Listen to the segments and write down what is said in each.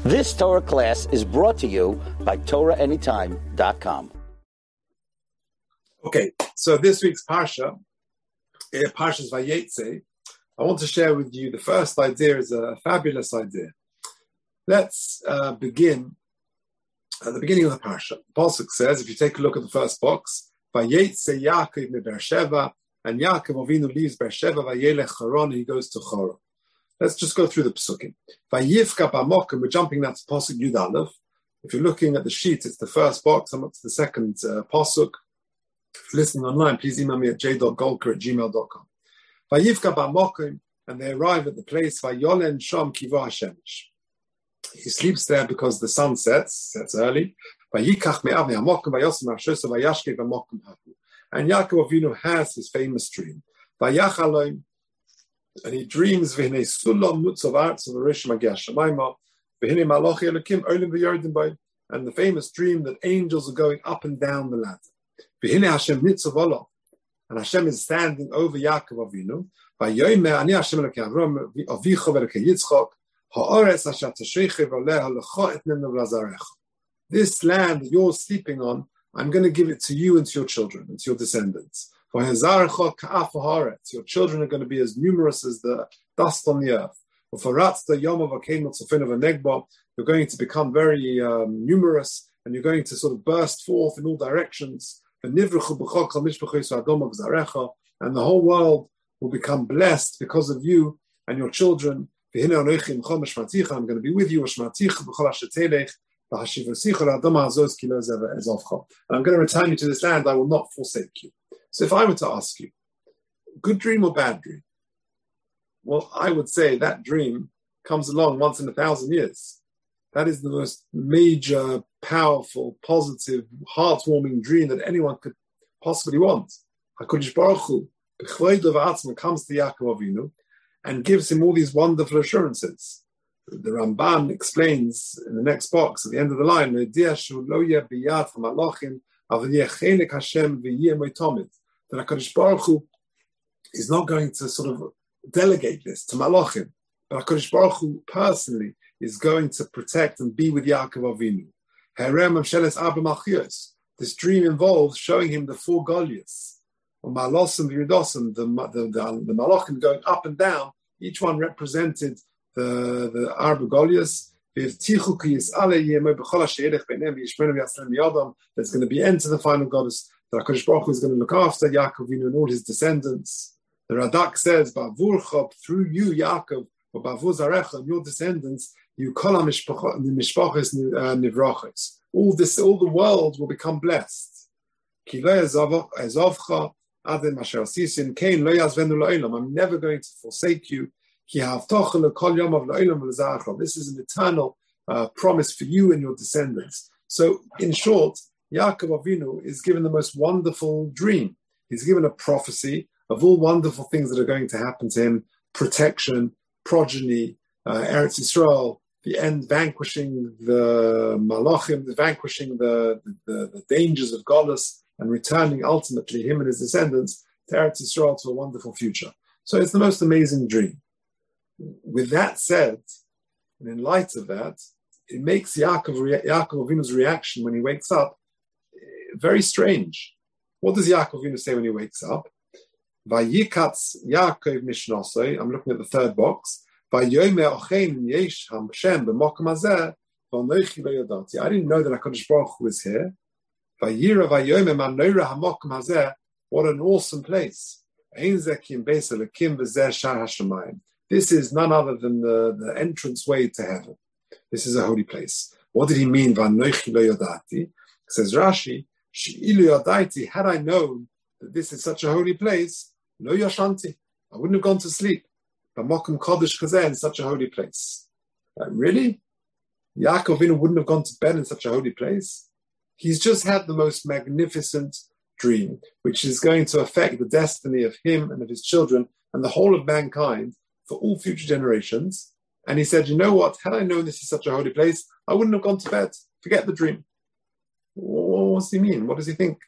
This Torah class is brought to you by TorahAnytime.com. Okay, so this week's Parsha, Parshas Vayetze, I want to share with you the first idea is a fabulous idea. Let's begin at the beginning of the Parsha. The Pasuk says, if you take a look at the first box, Vayetze Yaakov me Beersheva, and Yaakov Avinu leaves Beersheva, Vayelech Haran, he goes to Choron. Let's just go through the Pesukim. Vayivka b'mokim, we're jumping now to Pasuk Yud Aleph. If you're looking at the sheet, it's the first box. I'm up to the second Pasuk. If you're listening online, please email me at j.golker@gmail.com. Vayivka b'mokim, and they arrive at the place, Vayolen Sham Kiva Hashemesh. He sleeps there because the sun sets early. Vayikach me'av me'amokim, vayosem ha'shosa, vayashke b'mokim hahu. And Yaakov Avinu has his famous dream. Vayachaloim, and he dreams v'hinei sulam mutzav artz v'rish magiah shamayma v'hinei malachi elokim olim v'yordim by, and the famous dream that angels are going up and down the ladder. V'hinei Hashem nitzav olam, and Hashem is standing over Yaakov Avinu. V'yoyme ani Hashem elokei Avram avicha v'elokei Yitzchak ha'oretz asher tasheichev aleha lecha et nimna v'lazarecha. This land that you're sleeping on, I'm going to give it to you and to your children and to your descendants. Your children are going to be as numerous as the dust on the earth. You're going to become very numerous, and you're going to sort of burst forth in all directions. And the whole world will become blessed because of you and your children. I'm going to be with you. And I'm going to return you to this land. I will not forsake you. So if I were to ask you, good dream or bad dream? Well, I would say that dream comes along once in 1,000 years. That is the most major, powerful, positive, heartwarming dream that anyone could possibly want. HaKadosh Baruch Hu, comes to Yaakov Avinu and gives him all these wonderful assurances. The Ramban explains in the next box, at the end of the line, that HaKadosh Baruch Hu is not going to sort of delegate this to Malachim, but HaKadosh Baruch Hu personally is going to protect and be with Yaakov Avinu. This dream involves showing him the four Goliaths, or Malosim v'Yudosim, the Malachim going up and down, each one represented the Arba Goliaths. There's going to be end to the final goddess. The HaKadosh Baruch Hu is going to look after Yaakov Avinu and all his descendants. The Radak says, "Bavurcha, through you, Yaakov, or Bavur Zarecha, and your descendants, you kol mishpachos nivrachos. All the world will become blessed. Ki lo yazavcha adem asher asisin kein lo yazvenu la'olam. I'm never going to forsake you. Ki ha'avtocha lekol yomav la'olam v'lezarecha. This is an eternal promise for you and your descendants." So, in short, Yaakov Avinu is given the most wonderful dream. He's given a prophecy of all wonderful things that are going to happen to him: protection, progeny, Eretz Yisrael, the end, vanquishing the Malachim, vanquishing the dangers of Golus, and returning ultimately him and his descendants to Eretz Yisrael, to a wonderful future. So it's the most amazing dream. With that said, and in light of that, it makes Yaakov Avinu's reaction when he wakes up very strange. What does Yaakov Avinu say when he wakes up? Vayikatz Yaakov Mishnosoi. I'm looking at the third box. Vayomer Ochein Yesh Hashem b'mokom hazeh v'anochi lo yadati. I didn't know that HaKadosh Baruch Hu was here. Vayira Vayomer Manora HaMokom hazeh. What an awesome place. Ein zeh ki beis Elokim v'zeh shar hashamayim. This is none other than the entrance way to heaven. This is a holy place. What did he mean? V'anochi lo yadati. Says Rashi, had I known that this is such a holy place, lo yashanti, I wouldn't have gone to sleep. B'mokum kodesh kazeh, in such a holy place. Really? Yaakov Avinu wouldn't have gone to bed in such a holy place? He's just had the most magnificent dream, which is going to affect the destiny of him and of his children and the whole of mankind for all future generations. And he said, you know what? Had I known this is such a holy place, I wouldn't have gone to bed. Forget the dream. What does he mean? What does he think?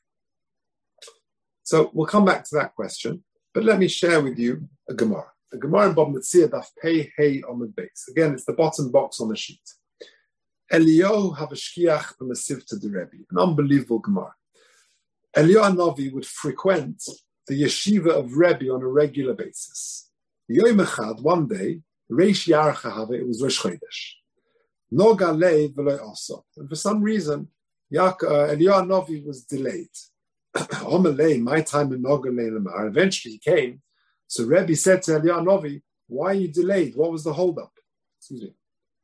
So we'll come back to that question, but let me share with you a Gemara. The Gemara in Bava Metzia Daf Pei Hey Amud Beis. Again, it's the bottom box on the sheet. Eliyahu have a shkiach b'masiv to the Rebbe, an unbelievable Gemara. Eliyahu Novi would frequent the yeshiva of Rebbe on a regular basis. Yom Echad, one day, Reish Yarcha Have, it was Rosh Chodesh. Noga lei v'lo oso. And for some reason, Eliyahu Novi was delayed. Omelei, my time in Noga lei lemar. Eventually he came. So Rebbe said to Eliyahu Novi, why are you delayed? What was the holdup? Excuse me.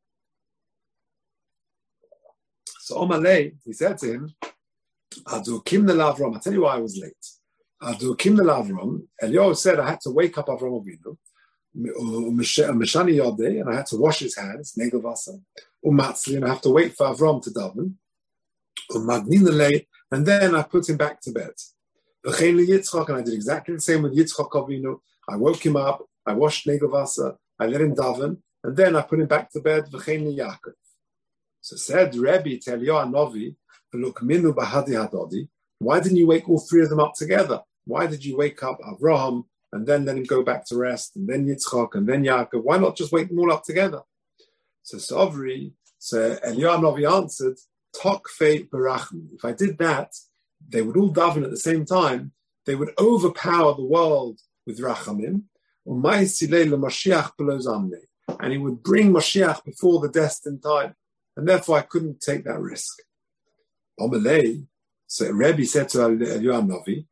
So Omelei, he said to him, Adu kim Avram. I'll tell you why I was late. Adu kim Avram. Eliyahu said I had to wake up Avram Avinu. Meshani Yodeh, and I had to wash his hands, Negel Vasa, Umatzli, and I have to wait for Avram to daven, and then I put him back to bed. Yitzchak, and I did exactly the same with Yitzchak Avinu. I woke him up, I washed Negel Vasa, I let him daven, and then I put him back to bed. Yaakov. So said Rebbe to Eliyahu Novi, look, Minu Bahadi Hadodi, why didn't you wake all three of them up together? Why did you wake up Avraham and then let him go back to rest, and then Yitzchak, and then Yaakov? Why not just wake them all up together? So Eliyahu Novi answered, Tokfei Barachmi. If I did that, they would all daven at the same time. They would overpower the world with Rachamim, and he would bring Mashiach before the destined time. And therefore I couldn't take that risk. Omelei, so Rebbe said to Eliyahu Novi,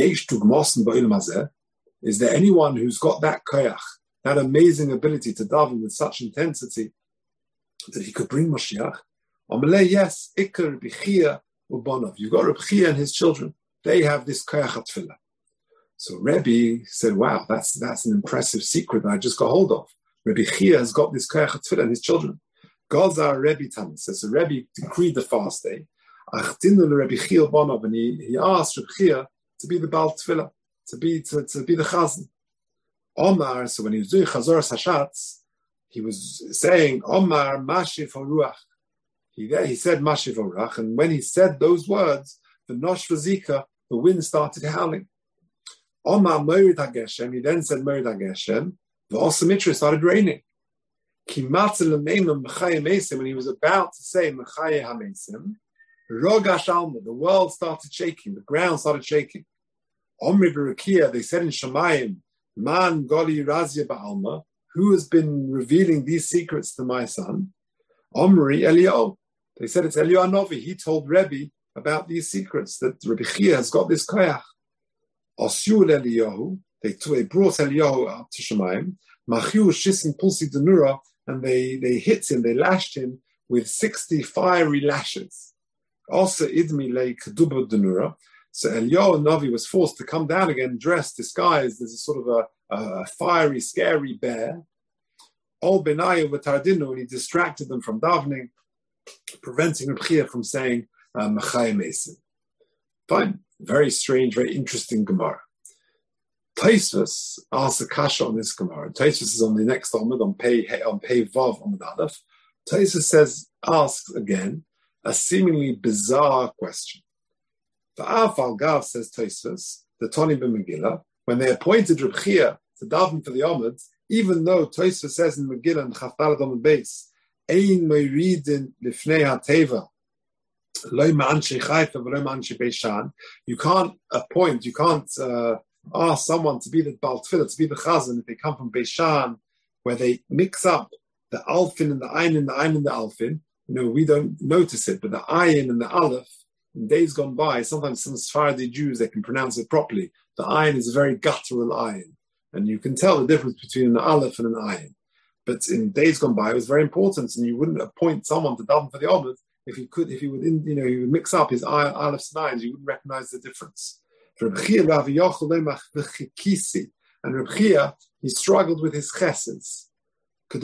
is there anyone who's got that koyach, that amazing ability to daven with such intensity that he could bring Mashiach? Omelei, yes, Ikar Rabbi Chia Ubonov. You've got Rabbi Chia and his children. They have this koyach atfilah. So Rebbe said, wow, that's an impressive secret that I just got hold of. Rabbi Chia has got this koyach atfilah and his children. God's our Rebbe Tam says, so Rebbe decreed the fast day. Rabbi Chia Ubonov, and he asked Rabbi Chia to be the Baal Tfilah, to be the Chazan. Omar, so when he was doing Chazor Hashatz, he was saying, Omar Mashif Haruach. He said Mashif Haruach, and when he said those words, the Nosh Vazika, the wind started howling. Omar Merid HaGeshem, he then said Merid HaGeshem, the Osamitra started raining. When he was about to say Mechaye HaMesim, Rogash Alma, the world started shaking, the ground started shaking. Omri Barakia, they said in Shemayim, Man Goli Razia Ba'alma, who has been revealing these secrets to my son? Omri Eliyahu. They said it's Eliyahu Novi. He told Rebbe about these secrets, that Rabbi Chia has got this koyach. Osyul Eliyahu, they brought Eliyahu up to Shemayim, Machiu Shisin Pulsi Denura, and they hit him, they lashed him with 60 fiery lashes. Also Idmi Le Keduba Denura. So Eliyahu Novi was forced to come down again, dressed, disguised as a sort of a fiery, scary bear. Ol Benayu V'Tardinu, and he distracted them from davening, preventing Reb Chia from saying Machai Mesim. Fine, very strange, very interesting Gemara. Tosfos asks a kasha on this Gemara. Tosfos is on the next Amud, on Pei Vav Amud Aleph. Tosfos asks again a seemingly bizarre question. V'af al Gav, says Tosfos, the Toni b'Megillah, when they appointed Reb Chia to daven for the Amud, even though Tosfos says in Megillah and Chaftalat Amud Beis, Ein Meiridin Lifnei HaTeva, Lo Ma'anshei Chaifa v'Lo Ma'anshei Beishan, you can't ask someone to be the Baal Tfilah, to be the Chazan, if they come from Beishan, where they mix up the Alfin and the Ayin and the Alfin. We don't notice it, but the Ayin and the Aleph, in days gone by, sometimes some Sephardi Jews, they can pronounce it properly. The Ayin is a very guttural Ayin, and you can tell the difference between an Aleph and an Ayin. But in days gone by, it was very important, and you wouldn't appoint someone to daven for the Amud if he would mix up his Alephs and Ayins, you wouldn't recognize the difference. And Reb Chia, he struggled with his cheseds. Okay,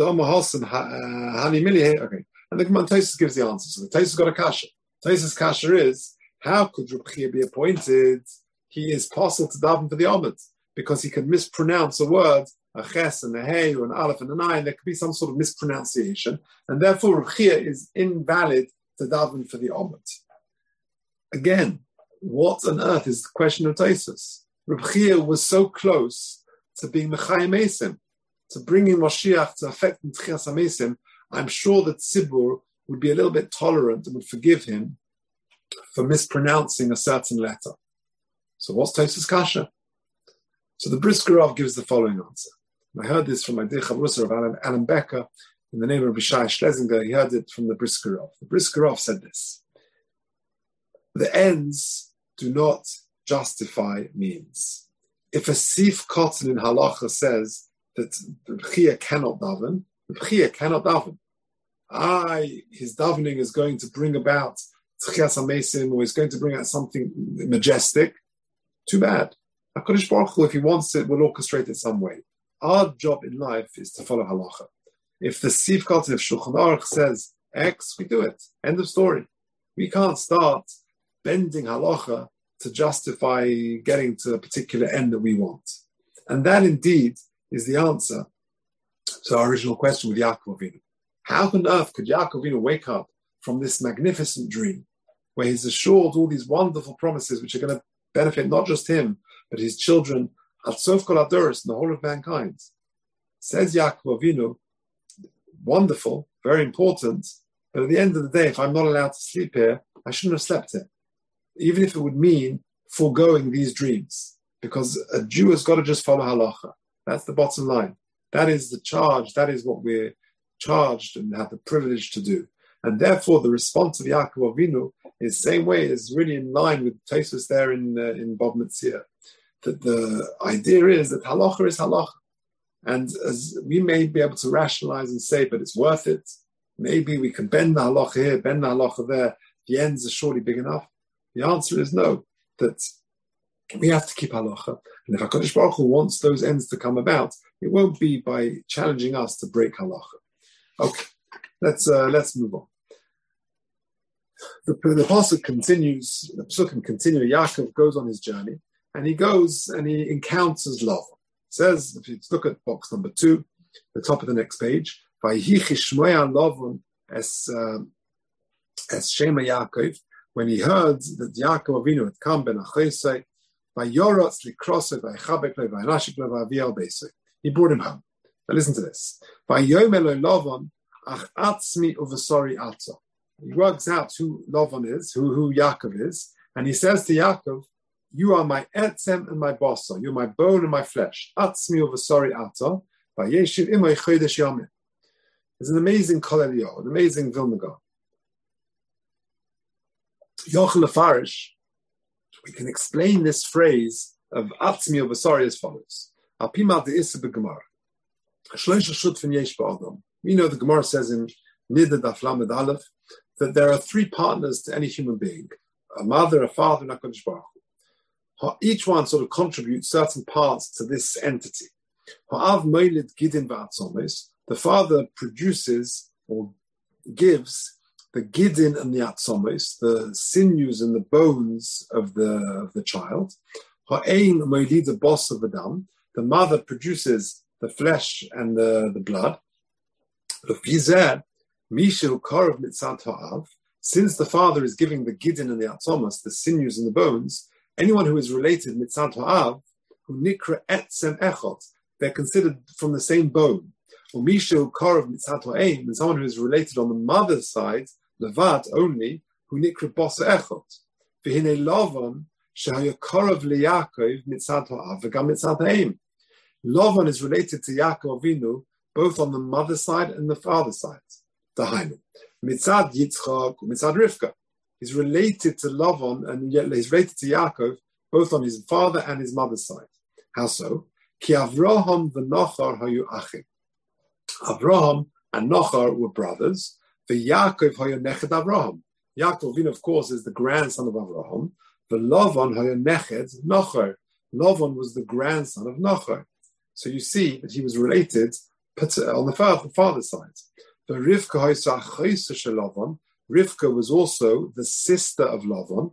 and the Gemara Tosfos gives the answer. So the Tosfos got a kasha. Tosfos' kasha is, how could Reb Chia be appointed? He is possible to daven for the Amud because he could mispronounce a word, a ches and a hey, or an aleph and an ayin. There could be some sort of mispronunciation, and therefore Reb Chia is invalid to daven for the Amud. Again, what on earth is the question of Tosfos? Reb Chia was so close to being Mechayim Mesim, to bringing Mashiach, to affect Tchias HaMesim. I'm sure that Tzibur would be a little bit tolerant and would forgive him for mispronouncing a certain letter. So what's Tosfos Kasha? So the Brisker Rav gives the following answer. And I heard this from my dear Chavrusa of Alan Becker in the name of Bishai Schlesinger. He heard it from the Brisker Rav. The Brisker Rav said this: the ends do not justify means. If a Sif Kotten in Halacha says that the B'chia cannot daven, the B'chia cannot daven. His davening is going to bring about Tchias HaMesim, or is going to bring out something majestic. Too bad. HaKadosh Baruch Hu, if he wants it, will orchestrate it some way. Our job in life is to follow halacha. If the Sif Kotten of Shulchan Aruch says X, we do it. End of story. We can't start bending halacha to justify getting to a particular end that we want. And that indeed is the answer to our original question with Yaakov Avinu. How on earth could Yaakov Avinu wake up from this magnificent dream where he's assured all these wonderful promises which are going to benefit not just him, but his children, at Sof Kol Hadoros, and the whole of mankind? Says Yaakov Avinu, wonderful, very important, but at the end of the day, if I'm not allowed to sleep here, I shouldn't have slept here, even if it would mean foregoing these dreams, because a Jew has got to just follow halacha. That's the bottom line. That is the charge. That is what we're charged and have the privilege to do. And therefore, the response of Yaakov Avinu is the same way, is really in line with Tosfos there in Bob Metzia. That the idea is that halacha is halacha. And as we may be able to rationalize and say, but it's worth it. Maybe we can bend the halacha here, bend the halacha there. The ends are surely big enough. The answer is no, that we have to keep halacha. And if HaKadosh Baruch Hu wants those ends to come about, it won't be by challenging us to break halacha. Okay, let's move on. The pasuk continues. The psukim continue. Yaakov goes on his journey, and he goes and he encounters Lavan. It says, if you look at box number 2, the top of the next page, Vayihi Shmoya Lavan as Shema Yaakov, when he heard that Yaakov Avinu had come ben Achesei, Vayorotz Likrosei Vaychabek Le Vaynashik Le Vaviel Beisei. He brought him home. Now listen to this. Vayomer Lo Lavan Ach Atzmi Uvasori Atza. He works out who Lavan is, who Yaakov is, and he says to Yaakov, you are my etzem and my bossa, you're my bone and my flesh. Atzmi uvasori ata, vayeshiv imay chodesh yamim. It's an amazing Kol Eliyah, an amazing Vilna Gaon. Yochel Lefarish, we can explain this phrase of Atzmi uvasori as follows. Alpima de Issa b'Gemara. Shloisha shutfin yesh ba'adam. We know the Gemara says in Nida Daf Lamed Aleph that there are 3 partners to any human being: a mother, a father, and HaKadosh Baruch Hu. Each one sort of contributes certain parts to this entity. The father produces or gives the gidin and the atzomos, the sinews and the bones of the child. The mother produces the flesh and the blood. Since the father is giving the gidin and the atzomos, the sinews and the bones, anyone who is related mitzad ha'av, who nikra etzem echot, they're considered from the same bone. Or mishu korov mitzad ha'aim, and someone who is related on the mother's side, levat only, who nikra bosa echot. V'hinei Lavan shehaya korov leYaakov mitzad ha'av v'gam mitzad ha'aim. Lavan is related to Yaakov Avinu both on the mother's side and the father's side. Dahainu mitzad Yitzchak, mitzad Rivka. He's related to Lavan and yet he's related to Yaakov both on his father and his mother's side. How so? Ki Avraham v'Nochar hayu achim. Avraham and Nochar were brothers. V'Yaakov hayu neched Avraham. Yaakov, of course, is the grandson of Avraham. V'Lavan hayu neched Nochar. Lavan was the grandson of Nochar. So you see that he was related on the father's side. V'Rivka hayu sa'achaysa shel Lavan. Rivka was also the sister of Lavan.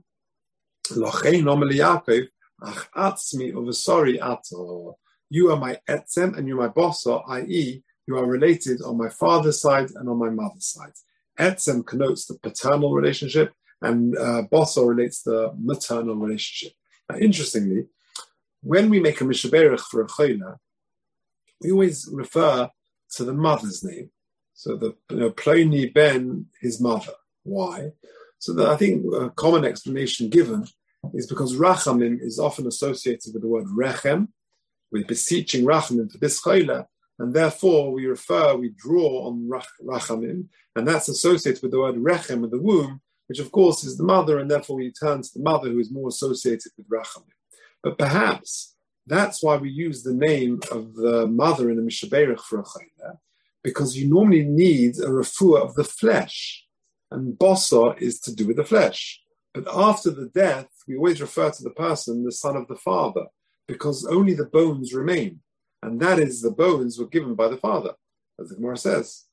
You are my etzem and you're my bossa, i.e., you are related on my father's side and on my mother's side. Etzem connotes the paternal relationship, and bossa relates the maternal relationship. Now, interestingly, when we make a mishaberach for a chayla, we always refer to the mother's name. So the Ploni ben his mother. Why? So I think a common explanation given is because Rachamim is often associated with the word Rechem, with beseeching Rachamim for this chayla, and therefore we draw on Rachamim, and that's associated with the word Rechem in the womb, which of course is the mother, and therefore we turn to the mother who is more associated with Rachamim. But perhaps that's why we use the name of the mother in the Mishaberach for a chayla, because you normally need a refuah of the flesh, and bosa is to do with the flesh. But after the death, we always refer to the person, the son of the father, because only the bones remain. And that is, the bones were given by the father, as the Gemara says.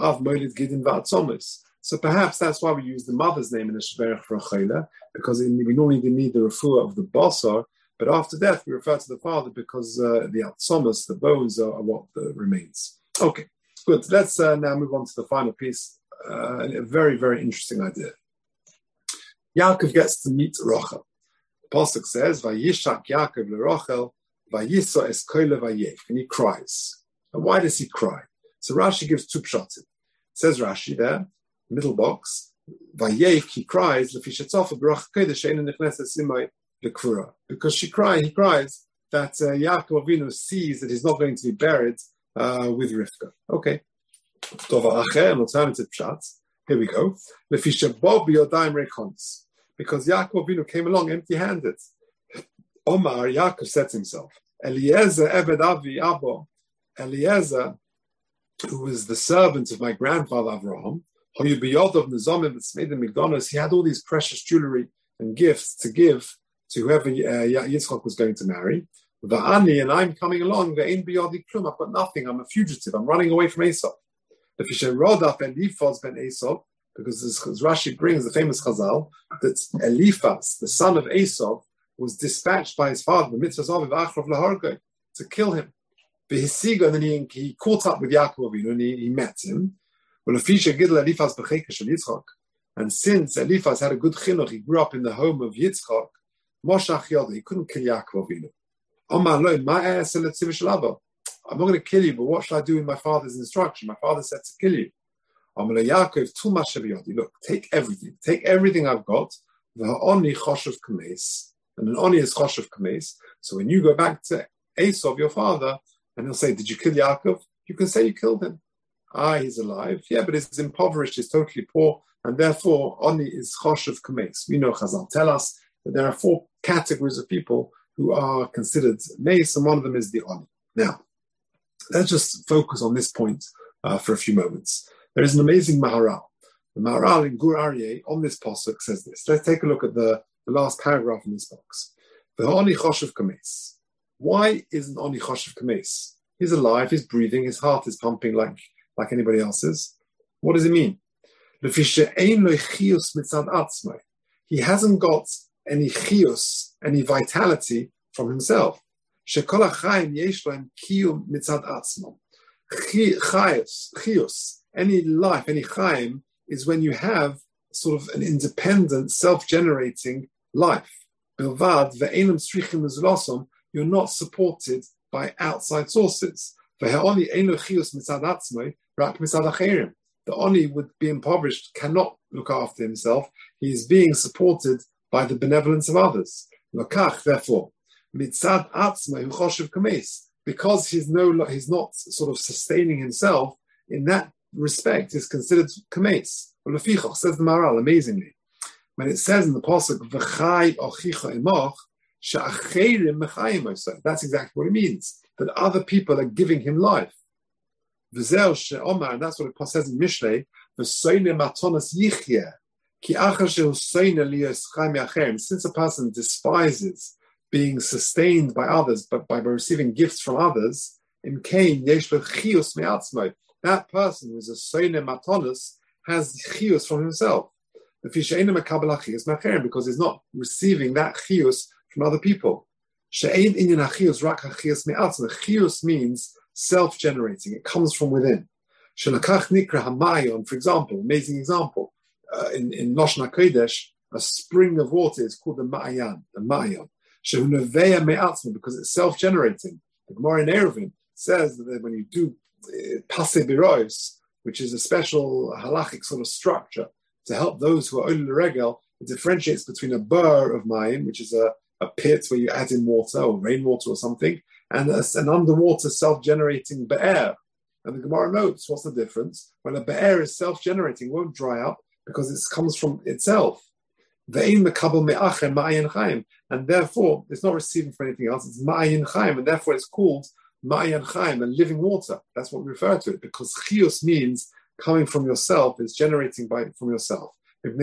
So perhaps that's why we use the mother's name in the Sheberach for a chayla, because we normally need the refuah of the basar, but after death we refer to the father because the atzomas, the bones, are what remains. Okay, good. Let's now move on to the final piece. A very, very interesting idea. Yaakov gets to meet Rachel. The pasuk says, "Vayishak Yaakov leRachel, vayiso es koile vayef," and he cries. And why does he cry? So Rashi gives two pshatim. It says Rashi there, middle box, vayef, he cries, lefishatzofa b'rach kodesh she'eino nichneses simai lekvura, because he cries that Yaakov Avinu sees that he's not going to be buried with Rivka. Okay. An alternative pshat. Here we go. Because Yaakov Avinu came along empty-handed. Omar, Yaakov said to himself, Eliezer Eved Avi Abba, Eliezer, who was the servant of my grandfather Avraham, he had all these precious jewelry and gifts to give to whoever Yitzchak was going to marry. And I'm coming along, I've got nothing, I'm a fugitive, I'm running away from Esau. Because as Rashi brings the famous Chazal, that Eliphaz, the son of Esau, was dispatched by his father, to kill him. And then he caught up with Yaakov Avinu and he met him. And since Eliphaz had a good chinuch, he grew up in the home of Yitzchak, he couldn't kill Yaakov Avinu. I'm not going to kill you, but what shall I do with my father's instruction? My father said to kill you. Look, take everything I've got. And an oni is choshev kames. So when you go back to Esau, your father, and he'll say, did you kill Yaakov? You can say you killed him. He's alive. Yeah, but he's impoverished, he's totally poor, and therefore oni is choshev kames. We know Chazal tell us that there are 4 categories of people who are considered mace, and one of them is the oni. Now, let's just focus on this point for a few moments. There is an amazing Maharal. The Maharal in Gur Aryeh on this pasuk says this. Let's take a look at the last paragraph in this box. The Oni Choshev Kames. Why is an Oni Choshev Kames? He's alive, he's breathing, his heart is pumping like anybody else's. What does it mean? He hasn't got any chius, any vitality from himself. Any life, any chaim, is when you have sort of an independent, self-generating life. Bilvad ve'enam strichim uzlosom, you're not supported by outside sources. The Oni would be impoverished, cannot look after himself. He is being supported by the benevolence of others. Therefore, mitzad atzma choshev kames, because he's not sort of sustaining himself in that respect, is considered kames. Lefichach, says the Maharal amazingly, when it says in the pasuk v'chai ochicha imoch she'acherim mechayim oseh, that's exactly what it means, that other people are giving him life. V'zeh she'omar, and that's what it says in Mishlei, v'soine matonas yichye ki achar she'husoine liyos chayim yacherim. Since a person despises being sustained by others, but by receiving gifts from others, in Cain yesh lo chiyus me'atzmai, that person who is a soine matonas has chiyus from himself. Because he's not receiving that chiyus from other people. Chiyus means self-generating. It comes from within. For example, amazing example, in Lashon HaKodesh, a spring of water is called the Ma'ayan, because it's self-generating. The Gemara in Eruvin says that when you do Pasei Birois, which is a special halachic sort of structure to help those who are Oil Regel. It differentiates between a bur of mayim, which is a pit where you add in water or rainwater or something, and an underwater self-generating be'er. And the Gemara notes, what's the difference? When a be'er is self-generating, it won't dry up because it comes from itself. And therefore, it's not receiving from anything else. It's ma'ayin chaim, and therefore it's called ma'ayin chaim, and living water. That's what we refer to it, because chiyus means coming from yourself, it's generating from yourself. And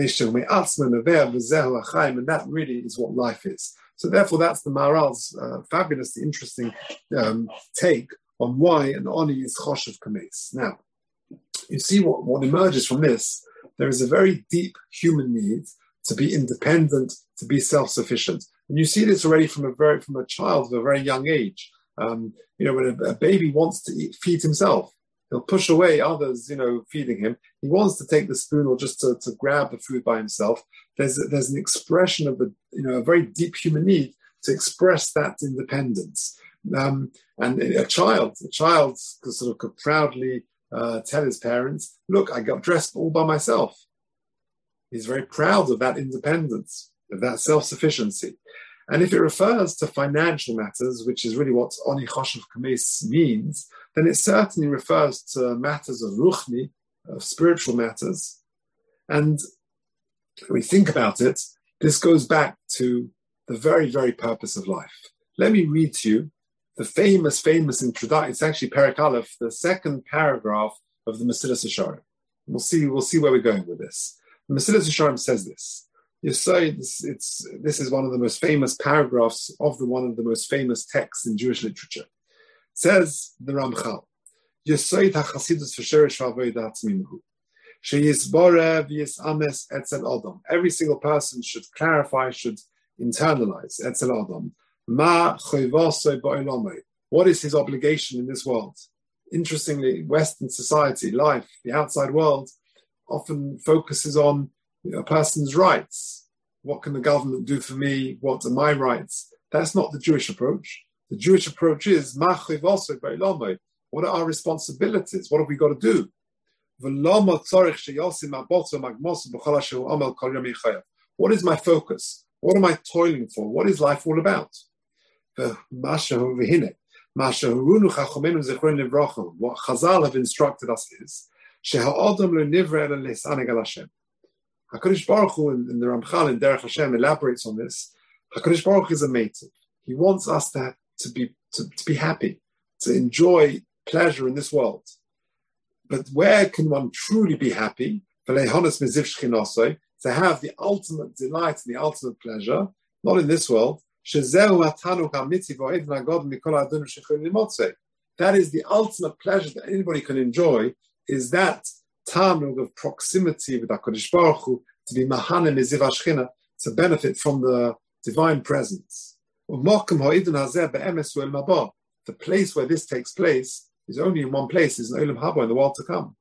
that really is what life is. So therefore, that's the Maharal's fabulously interesting take on why an oni is choshev kames. Now, you see what emerges from this. There is a very deep human need to be independent, to be self-sufficient, and you see this already from a child of a very young age. When a baby wants to feed himself, he'll push away others, feeding him. He wants to take the spoon or just to grab the food by himself. There's an expression of a very deep human need to express that independence. And a child could proudly tell his parents, "Look, I got dressed all by myself." He's very proud of that independence, of that self-sufficiency. And if it refers to financial matters, which is really what Oni Choshev Kames means, then it certainly refers to matters of ruchni, of spiritual matters. And when we think about it, this goes back to the very, very purpose of life. Let me read to you the famous introduction. It's actually Perek Aleph, the second paragraph of the Mesilas Yesharim. We'll see where we're going with this. The Mesilas Yesharim says this. You say this is one of the most famous paragraphs of one of the most famous texts in Jewish literature. It says the Ramchal, Yesoid HaChasidus v'Sherish v'Avodah Atzmimuhu, Sheyisbore v'Yisames etzel Adam. Every single person should clarify, should internalize etzel Adam. Ma choivasoi ba'olamei. What is his obligation in this world? Interestingly, Western society, life, the outside world, often focuses on a person's rights. What can the government do for me? What are my rights? That's not the Jewish approach. The Jewish approach is, what are our responsibilities? What have we got to do? What is my focus? What am I toiling for? What is life all about? What Chazal have instructed us is, HaKadosh Baruch Hu, in the Ramchal in Derech Hashem, elaborates on this. HaKadosh Baruch Hu is a meitiv. He wants us to be happy, to enjoy pleasure in this world. But where can one truly be happy? To have the ultimate delight and the ultimate pleasure, not in this world. That is the ultimate pleasure that anybody can enjoy, is that Tanug of proximity with HaKadosh Baruch Hu, to be Mahanim Miziv HaShechina, to benefit from the divine presence. The place where this takes place is only in one place, is in Olam Haba, in the world to come.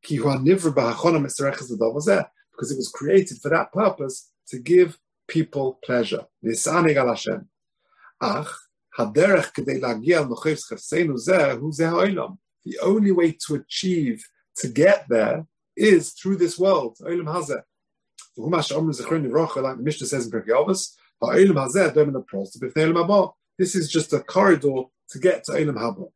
Because it was created for that purpose, to give people pleasure. The only way to achieve, to get there, is through this world, Olam Hazeh. Like the Mishnah says in Pirkei Avos, this is just a corridor to get to Olam Haba.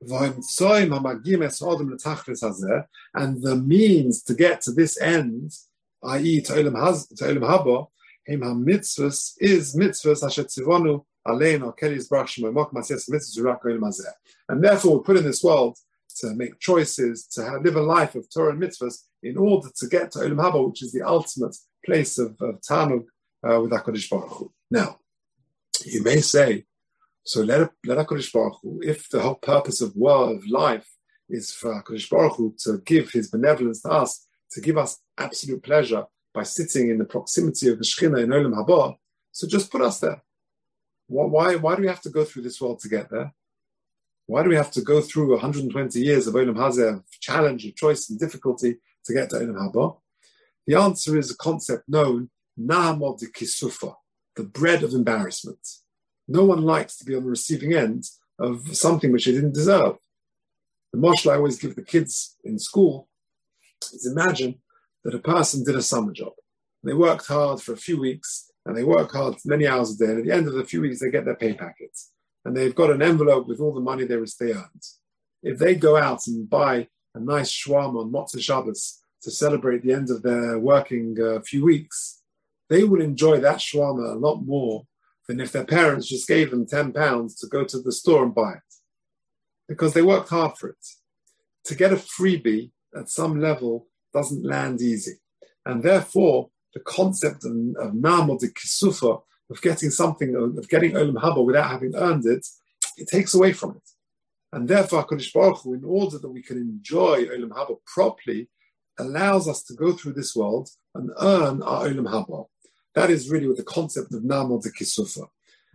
And the means to get to this end, i.e. to Olam Haba, is mitzvahs asher tzivonu aleinu kelis barach shemo mok masiyas mitzvahs urak Olam Hazeh. And therefore we're put in this world to make choices, to live a life of Torah and mitzvahs in order to get to Olam Haba, which is the ultimate place of Tanug with HaKadosh Baruch Hu. Now, you may say, so let HaKadosh Baruch Hu, if the whole purpose of life is for HaKadosh Baruch Hu to give his benevolence to us, to give us absolute pleasure by sitting in the proximity of the Shechina in Olam Haba, so just put us there. Why do we have to go through this world to get there? Why do we have to go through 120 years of Olam Hazeh, challenge, of choice and difficulty to get to Olam Haba? The answer is a concept known, Na'amod de Kisufa, the bread of embarrassment. No one likes to be on the receiving end of something which they didn't deserve. The mashal I always give the kids in school is imagine that a person did a summer job. They worked hard for a few weeks, and they work hard many hours a day, and at the end of the few weeks, they get their pay packets. And they've got an envelope with all the money they earned. If they go out and buy a nice shawarma on Motzei Shabbos to celebrate the end of their working few weeks, they will enjoy that shawarma a lot more than if their parents just gave them £10 to go to the store and buy it. Because they worked hard for it. To get a freebie at some level doesn't land easy. And therefore, the concept of Na'amah de Kisufa, of getting something, of getting Olam Haba without having earned it, it takes away from it. And therefore, HaKadosh Baruch Hu, in order that we can enjoy Olam Haba properly, allows us to go through this world and earn our Olam Haba. That is really what the concept of Na'amah de Kisufa.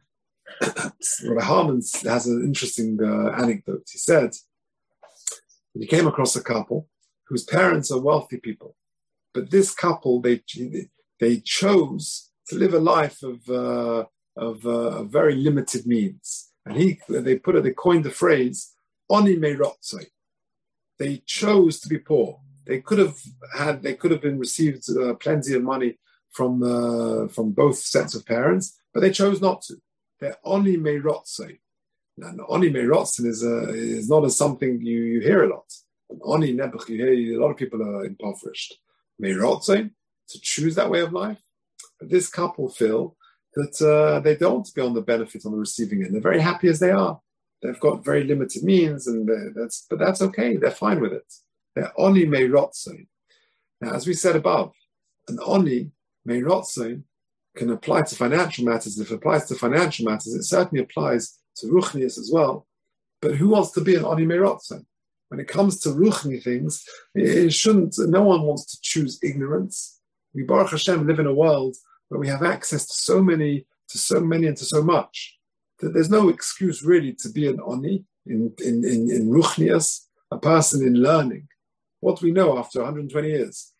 Rabbi Harman has an interesting anecdote. He said that he came across a couple whose parents are wealthy people. But this couple, they chose to live a life of very limited means, and they coined the phrase "oni meirotzoi." They chose to be poor. They could have been received plenty of money from both sets of parents, but they chose not to. They're oni meirotzoi. Now, oni meirotzoi is not as something you hear a lot. Oni nebuch, you hear a lot of people are impoverished. Meirotzoi, to choose that way of life. But this couple feel that they don't want to be on the benefit on the receiving end. They're very happy as they are. They've got very limited means, but that's okay. They're fine with it. They're oni meirotzoi. Now, as we said above, an oni meirotzoi can apply to financial matters. If it applies to financial matters, it certainly applies to ruchnius as well. But who wants to be an oni meirotzoi? When it comes to ruchni things, no one wants to choose ignorance. We, Baruch Hashem, live in a world where we have access to so many, and to so much, that there's no excuse really to be an oni in ruchnias, a person in learning. What we know after 120 years,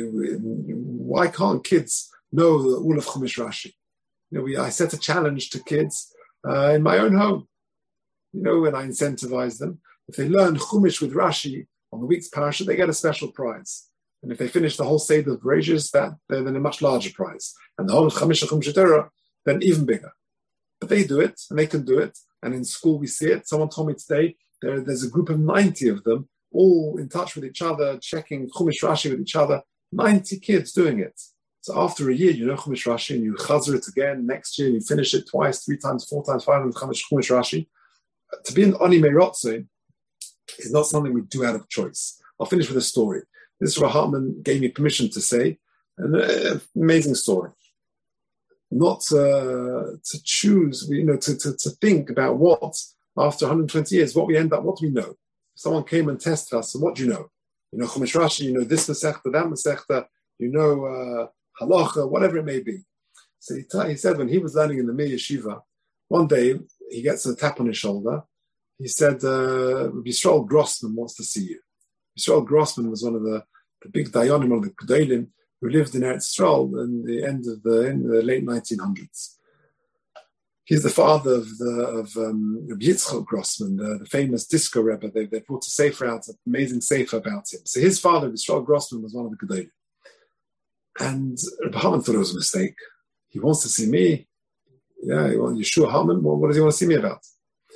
why can't kids know all of Chumash Rashi? I set a challenge to kids in my own home, when I incentivize them. If they learn Chumash with Rashi on the week's parasha, they get a special prize. And if they finish the whole Seder of Bereshis, then a much larger prize. And the whole Chamisha Chumash Torah, then even bigger. But they do it, and they can do it. And in school we see it. Someone told me today, there's a group of 90 of them, all in touch with each other, checking Chumash Rashi with each other. 90 kids doing it. So after a year, you know Chumash Rashi, and you chazer it again. Next year, you finish it twice, 3 times, 4 times, 5 times Chumash Rashi. To be an Oni Meirotzoi is not something we do out of choice. I'll finish with a story. This Rabbi Hartman gave me permission to say an amazing story. Not to choose, to think about what, after 120 years, what we end up, what do we know? If someone came and tested us, so what do you know? You know Chumash Rashi, you know this Masechta, that Masechta, you know Halacha, whatever it may be. So he said when he was learning in the Mir Yeshiva, one day he gets a tap on his shoulder. He said, Yisrael Grossman wants to see you. Yisrael Grossman was one of the big Dayanim, one of the Gedolim, who lived in Eretz Yisrael in the late 1900s. He's the father of Yitzchak Grossman, the famous disco Rebbe. They brought a sefer out, an amazing sefer about him. So his father, Yisrael Grossman, was one of the Gedolim. And Rabbi Harman thought it was a mistake. He wants to see me. Yeah, Yeshua Harman, what does he want to see me about?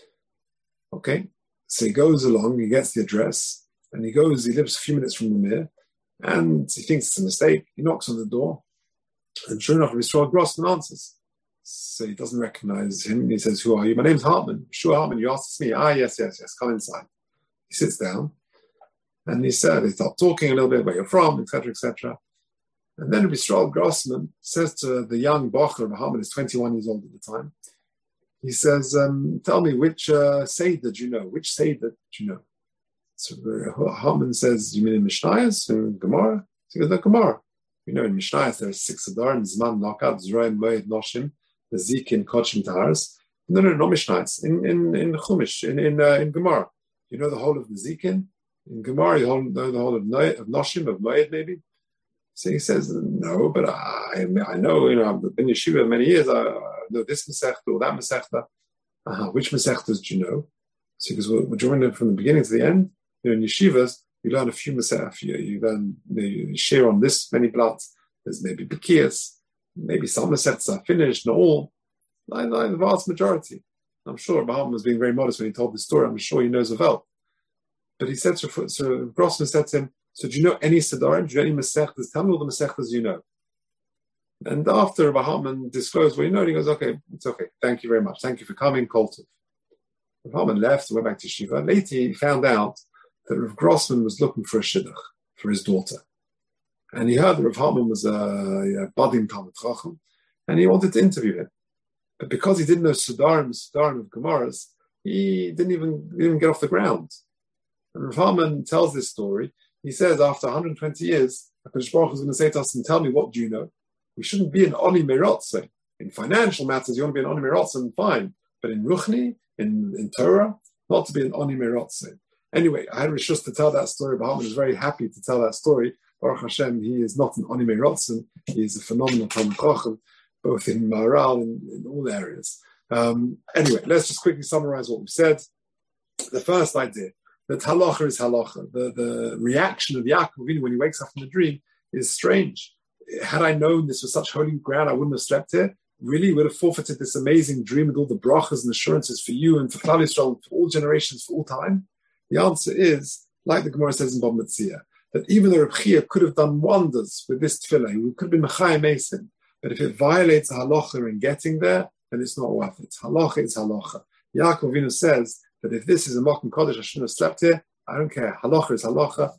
Okay, so he goes along, he gets the address, and he lives a few minutes from the Mir, and he thinks it's a mistake. He knocks on the door, and sure enough, Yisrael Grossman answers. So he doesn't recognize him. He says, "Who are you?" "My name's Hartman." "Sure, Hartman, you asked me." "Ah, yes, come inside." He sits down, and they start talking a little bit, where you're from, etc., etc. And then Yisrael Grossman says to the young Bocher, Hartman is 21 years old at the time, he says, "Tell me, which Seder do you know? Which Seder do you know?" So Hartman says, "You mean in Mishnayos or in Gemara?" So he goes, "No, Gemara. You know, in Mishnayos there are 6 Adarim, Zman, Nakat, Zroim, Moed, Noshim, the Zikin, Kochim, Taharis." No, Mishnayos. In Chumash, in Gemara. You know the whole of the Zikin? In Gemara, you know the whole of Noshim, of Moed, maybe? So he says, "No, but I know, I've been in Yeshiva many years, I know this Masechta or that Masechta." Which Masechtas do you know? So he goes, "Well, would you want to from the beginning to the end?" In Yeshivas, You learn a few Masech, you share on this many bloods. There's maybe Bekias, maybe some Masechs are finished, not all. The vast majority. I'm sure Baham was being very modest when he told the story. I'm sure he knows of help. But he said, so Grossman said to him, so do you know any Siddharim? Do you know any Masechtas? Tell me all the Masechtas you know. And after Baham disclosed what you know, he goes, okay, it's okay. Thank you very much. Thank you for coming, Koltov. Baham left and went back to Shiva. Later he found out that Rav Grossman was looking for a Shidduch for his daughter. And he heard that Rav Hartman was a budding Talmid Chacham, and he wanted to interview him. But because he didn't know Siddharim of Gemaras, he didn't even get off the ground. And Rav Hartman tells this story. He says, after 120 years, HaKadosh Baruch Hu is going to say to us, and tell me, what do you know? We shouldn't be an Oni Merotze. In financial matters, you want to be an Oni Merotze, fine. But in Ruchni, in Torah, not to be an Oni Merotze. Anyway, I had Rishus to tell that story. Baham is very happy to tell that story. Baruch Hashem, he is not an Oni Merotze. He is a phenomenal Talmid Chacham, both in Maharal and in all areas. Anyway, let's just quickly summarize what we've said. The first idea, that halacha is halacha. The reaction of Yaakov when he wakes up from the dream is strange. Had I known this was such holy ground, I wouldn't have slept here. Really would have forfeited this amazing dream with all the brachas and assurances for you and for Klal Yisrael, for all generations, for all time. The answer is, like the Gemara says in Bava Metzia, that even though Reb Chia could have done wonders with this tefillah, he could have been Mechayim Mesim, but if it violates halacha in getting there, then it's not worth it. Halacha is halacha. Yaakov Avinu says that if this is a Mokum Kodesh, I shouldn't have slept here. I don't care. Halacha is halacha.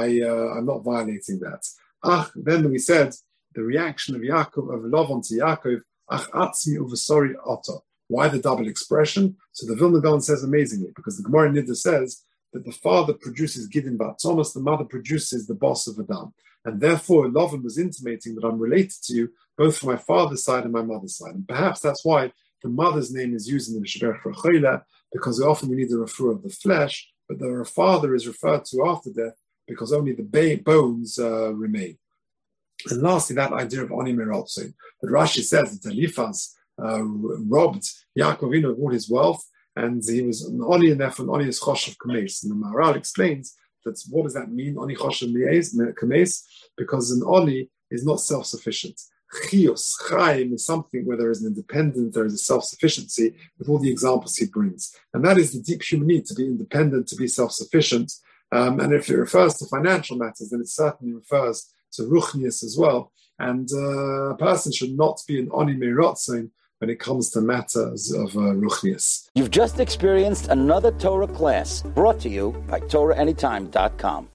I'm not violating that. Then we said the reaction of Yaakov, of Lavan to Yaakov, atzmi uvasori oto. Why the double expression? So the Vilna Gaon says amazingly, because the Gemara Niddah says that the father produces Gidin Bat Thomas, the mother produces the boss of Adam. And therefore, Lavan was intimating that I'm related to you, both from my father's side and my mother's side. And perhaps that's why the mother's name is used in the Mishabech Rachela, because often we need the refer of the flesh, but the father is referred to after death because only the bones remain. And lastly, that idea of Oni Merotze, that Rashi says that Eliphaz robbed Yaakov Avinu of all his wealth, and he was an Oni, and therefore an Oni is Choshev Kames. And the Maharal explains that what does that mean, Oni Choshev Kames? Because an Oni is not self-sufficient. Chios, Chaim, is something where there is an independent, there is a self-sufficiency, with all the examples he brings. And that is the deep human need, to be independent, to be self-sufficient. And if it refers to financial matters, then it certainly refers to Ruchnius as well. And a person should not be an Oni Merotzein when it comes to matters of Ruchnius. You've just experienced another Torah class brought to you by TorahAnytime.com.